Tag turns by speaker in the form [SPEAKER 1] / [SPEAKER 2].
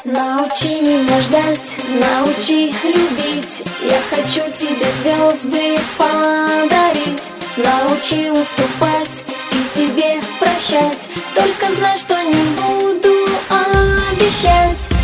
[SPEAKER 1] Научи меня ждать, научи любить. Я хочу тебе звезды подарить. Научи уступать и тебе прощать. Только знай, что не буду обещать.